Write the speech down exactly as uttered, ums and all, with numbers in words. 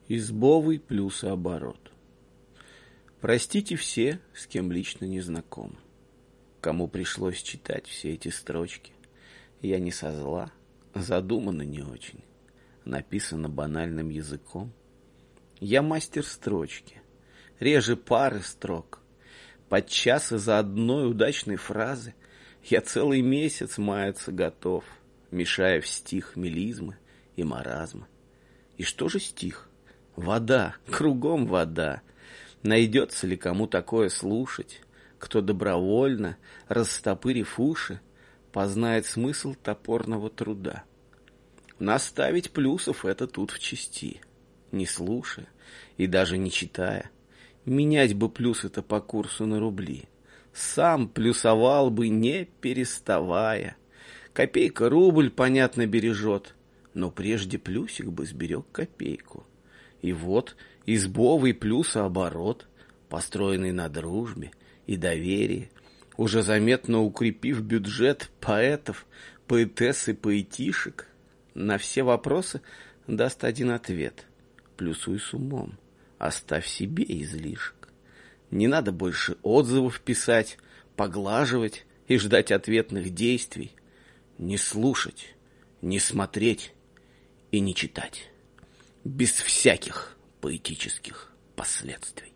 Избовый плюсооборот. Простите все, с кем лично не знаком, кому пришлось читать все эти строчки. Я не со зла, задумано не очень, написано банальным языком. Я мастер строчки, реже пары строк. Подчас из-за одной удачной фразы я целый месяц маяться готов, мешая в стих мелизмы и маразмы. И что же стих? Вода, кругом вода. Найдется ли кому такое слушать, кто добровольно, растопырив уши, познает смысл топорного труда? Наставить плюсов — это тут в чести, не слушая и даже не читая. Менять бы плюсы-то по курсу на рубли. Сам плюсовал бы, не переставая. Копейка рубль, понятно, бережет, но прежде плюсик бы сберег копейку. И вот избовый плюсооборот, построенный на дружбе и доверии, уже заметно укрепив бюджет поэтов, поэтесс и поэтишек, на все вопросы даст один ответ: плюсуй с умом, оставь себе излишек. Не надо больше отзывов писать, поглаживать и ждать ответных действий. Не слушать, не смотреть и не читать. Без всяких поэтических последствий.